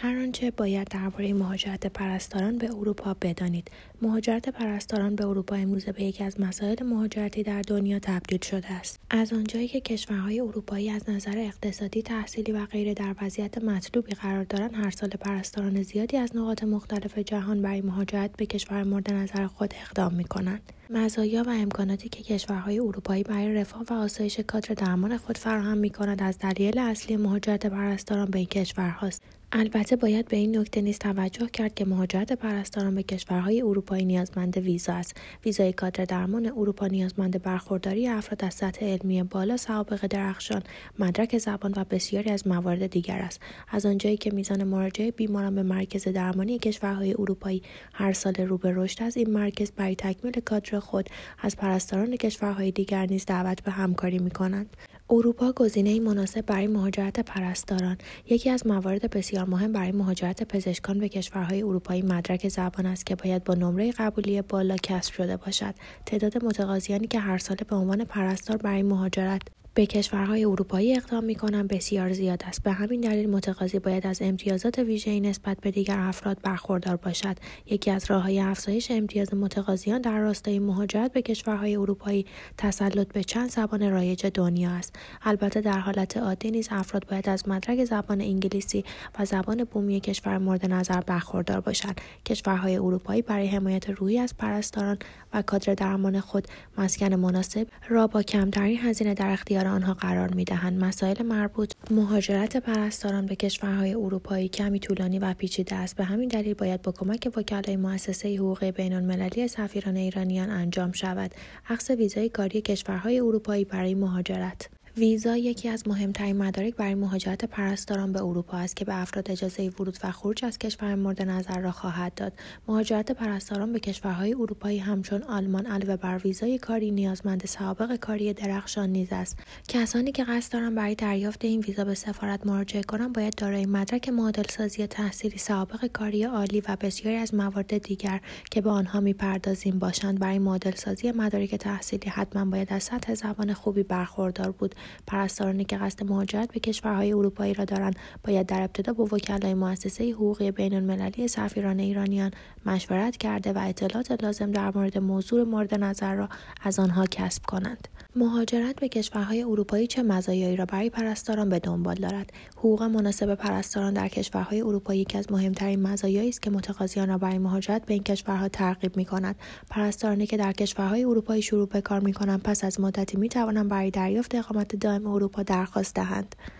هر آنچه باید درباره مهاجرت پرستاران به اروپا بدانید. مهاجرت پرستاران به اروپا امروزه به یکی از مسائل مهاجرتی در دنیا تبدیل شده است. از آنجایی که کشورهای اروپایی از نظر اقتصادی، تحصیلی و غیره در وضعیت مطلوبی قرار دارند، هر سال پرستاران زیادی از نقاط مختلف جهان برای مهاجرت به کشور مورد نظر خود اقدام می‌کنند. مزایا و امکاناتی که کشورهای اروپایی برای رفاه و آسایش کادر درمان خود فراهم می‌کنند از دلایل اصلی مهاجرت پرستاران به این کشورهاست. البته باید به این نکته نیز توجه کرد که مهاجرت پرستاران به کشورهای اروپایی نیازمند ویزا است. ویزای کادر درمان اروپا نیازمند برخورداری افراد از سطح علمی بالا، سوابق درخشان، مدرک زبان و بسیاری از موارد دیگر است. از آنجایی که میزان مراجعه بیماران به مرکز درمانی کشورهای اروپایی هر سال رو به رشد است، این مراکز برای تکمیل کادر خود از پرستاران کشورهای دیگر نیز دعوت به همکاری می‌کنند. اروپا گزینه‌ای مناسب برای مهاجرت پرستاران. یکی از موارد بسیار مهم برای مهاجرت پزشکان به کشورهای اروپایی مدرک زبان است که باید با نمره قبولی بالا کسب شده باشد. تعداد متقاضیانی که هر سال به عنوان پرستار برای مهاجرت به کشورهای اروپایی اقدام می‌کنند بسیار زیاد است. به همین دلیل متقاضی باید از امتیازات ویژه‌ای نسبت به دیگر افراد برخوردار باشد. یکی از راه‌های افزایش امتیاز متقاضیان در راستای مهاجرت به کشورهای اروپایی تسلط به چند زبان رایج دنیا است. البته در حالت عادی نیز افراد باید از مدرک زبان انگلیسی و زبان بومی کشور مورد نظر برخوردار باشند. کشورهای اروپایی برای حمایت روحی از پرستاران و کادر درمان خود مسکن مناسب را با کمترین هزینه در اختیار آنها قرار می‌دهند. مسائل مربوط مهاجرت پرستاران به کشورهای اروپایی کمی طولانی و پیچیده است. به همین دلیل باید با کمک وکلای مؤسسه حقوق بین‌المللی سفیران ایرانیان انجام شود. اخذ ویزای کاری کشورهای اروپایی برای مهاجرت. ویزا یکی از مهمترین مدارک برای مهاجرت پرستاران به اروپا است که به افراد اجازه ورود و خروج از کشور مورد نظر را خواهد داد. مهاجرت پرستاران به کشورهای اروپایی همچون آلمان علاوه بر ویزای کاری نیازمند سوابق کاری درخشان نیز است. کسانی که قصد دارند برای دریافت این ویزا به سفارت مراجعه کنند باید دارای مدرک معادل‌سازی تحصیلی، سوابق کاری عالی و بسیاری از موارد دیگر که به آنها می‌پردازیم باشند. برای معادل‌سازی مدارک تحصیلی حتما باید از سطح زبان خوبی برخوردار بود. پرستارانی که قصد مهاجرت به کشورهای اروپایی را دارند باید در ابتدا با وکلای مؤسسه حقوق بین‌المللی سفیران ایرانیان مشورت کرده و اطلاعات لازم در مورد موضوع مورد نظر را از آنها کسب کنند. مهاجرت به کشورهای اروپایی چه مزایایی را برای پرستاران به دنبال دارد؟ حقوق مناسب پرستاران در کشورهای اروپایی یکی از مهمترین مزایایی است که متقاضیان را برای مهاجرت به این کشورها ترغیب می‌کند. پرستارانی که در کشورهای اروپایی شروع به کار می‌کنند پس از مدتی می‌توانند برای دریافت اقامت دائم اروپا درخواست دهند.